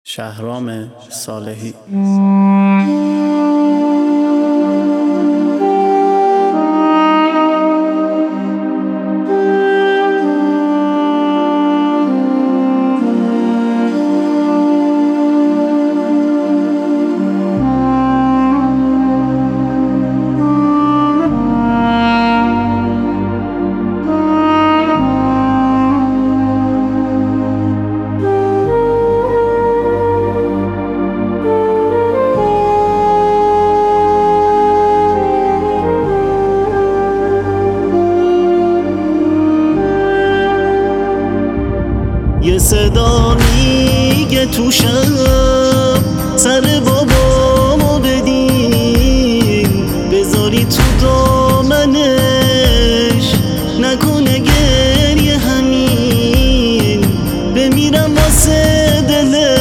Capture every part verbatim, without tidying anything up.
شهرام صالحی. یه صدا میگه تو شب سر بابامو بدین، بذاری تو دامنش نکنه گریه، همین بمیرم واسه دله.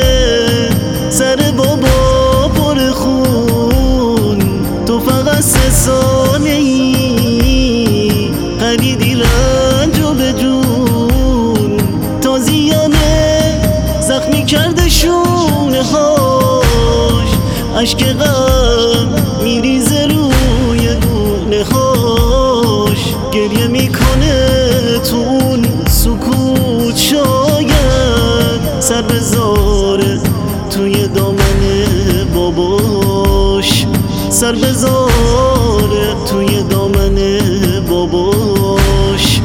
سر بابا پر خون، تو فقط سه ساله ای، خریدی رنج و به جون، تازیانه زخمی کرده شونه هاش، عشق غم میریزه روی گونه هاش، گریه میکنه تو اون سکوت، شاید سر بذاره توی دامن باباش، سر بذاره توی دامن باباش.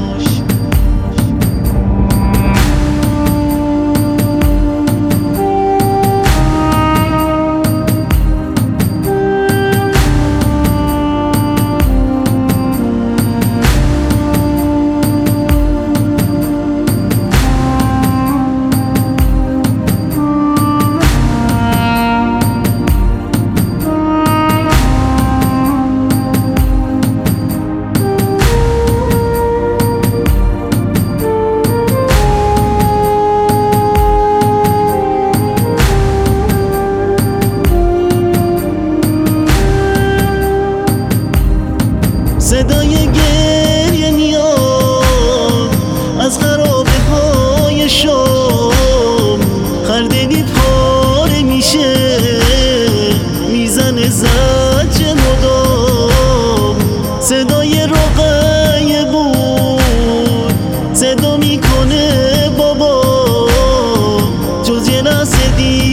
صدای گریه میاد از خرابه های شام، خردگی پاره میشه میزنه زجر مدام. صدای رقیه بود صدا میکنه بابا، جز یه لحظه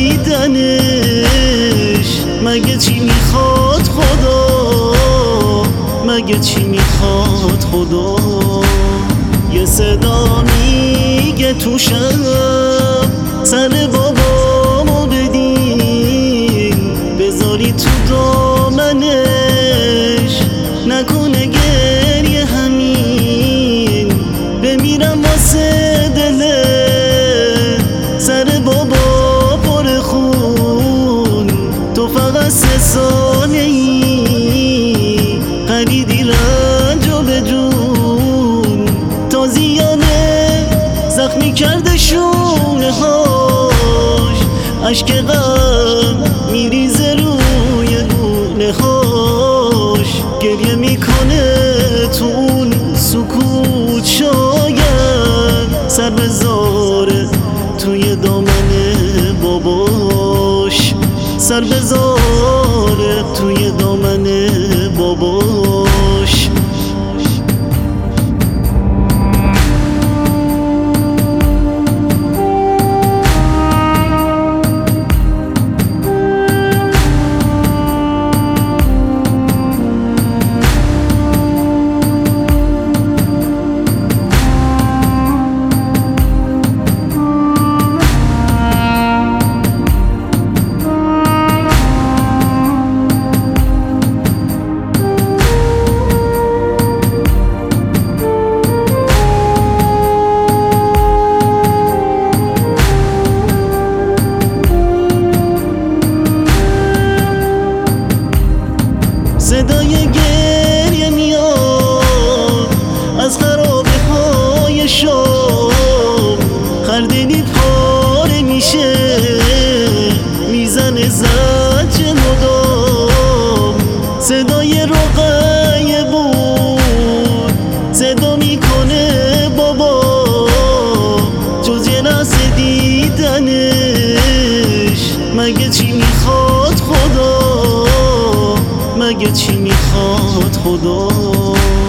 دیدنش مگه چی میخواد خدا، مگه چی میخواد خدا. یه صدا میگه تو شب سر بابامو بدین، بذاری تو دامنش نکنه گریه، همین بمیرم واسه دله. سر بابا پر خون، تو فقط سه ساله ای، خریدی رنج و به جون، تازیانه زخمی کرده شونه هاش، عشق غم میریزه روی گونه هاش، گریه میکنه تو اون سکوت، شاید سر بذاره توی دامن باباش، سر بذاره توی دامن باباش. مگه چی میخواد خدا.